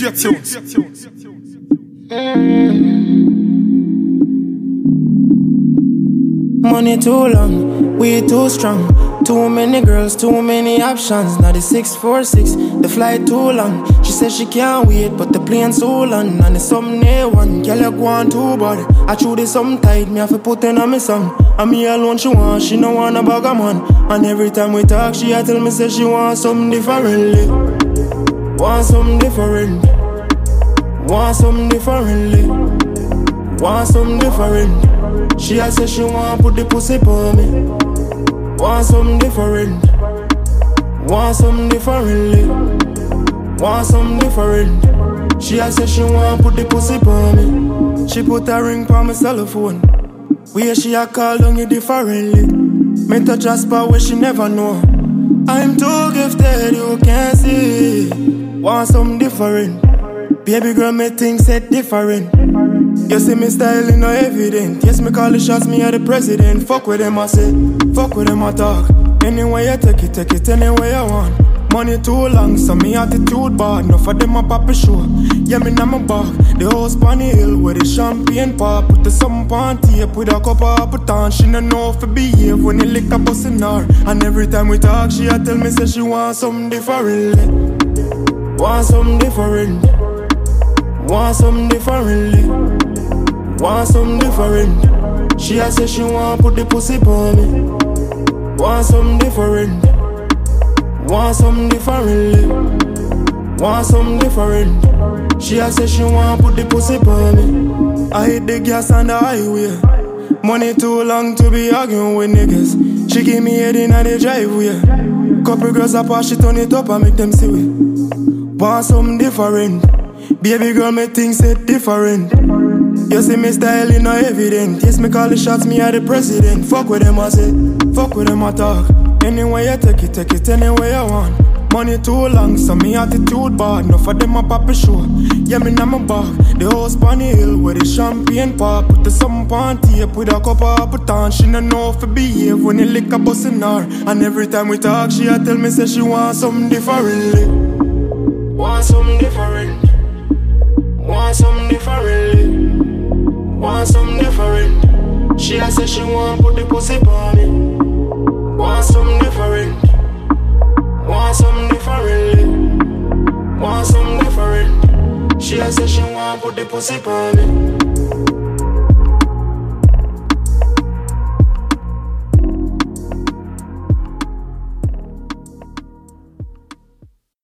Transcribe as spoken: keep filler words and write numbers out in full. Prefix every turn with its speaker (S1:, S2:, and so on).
S1: J Tunes.
S2: Money too long, we too strong. Too many girls, too many options. Now the six four six, the flight too long. She says she can't wait, but the plane so long. And it's some near one, girl you go on too bad. I chew this some tight, me have to put in on me song. And me alone she want, she no want a bag of man. And every time we talk, she a tell me say she want something differently. Want something different. Want something differently. Want something different. She a say she want put the pussy on me. Want something different. Want something differently. Want something different. She a say she want put the pussy on me. She put a ring on my cell phone. Where she a call on you differently. Me touch a spot where she never know. I'm too gifted, you can't see. Want something different. Baby girl, me think said different. You see me styling no evident. Yes, me call the shots, me are the president. Fuck with them I say, fuck with them I talk. Anyway you take it, take it anywhere you want. Money too long, so me attitude bad. Enough of them a pop a show. Yeah, me na my back. The house on the hill where the champagne pop. Put the something on tape with a cup of Appleton. She no know if it behave when the liquor bust in her. And every time we talk, she a tell me say she want something differently. Want something different. Want something differently. Want something different. She a say she want put the pussy on me. Want something different. Want something differently. Want something different. She a say she want put the pussy on me. I hit the gas on the highway. Money too long to be arguing with niggas. She give me head in the driveway. Couple girls I pass she turn it up and make them see it. Want something different. Baby girl me think say different. You see me styling no evident. Yes, me call the shots, me are the president. Fuck with them I say, fuck with them I talk. Anyway you take it, take it anywhere you want. Money too long, so me attitude bad. Enough of them a pop a show. Yeah, me na my back. The house on the hill where the champagne pop. Put the something on tape with a cup of Appleton. She no know if it behave when the liquor bust in her. And every time we talk, she a tell me say she want something differently. Want something different. Want something differently. Want something different. She a say she want put the pussy on me. Want something different. Want something differently. Want something different. She a say she want put the pussy on me.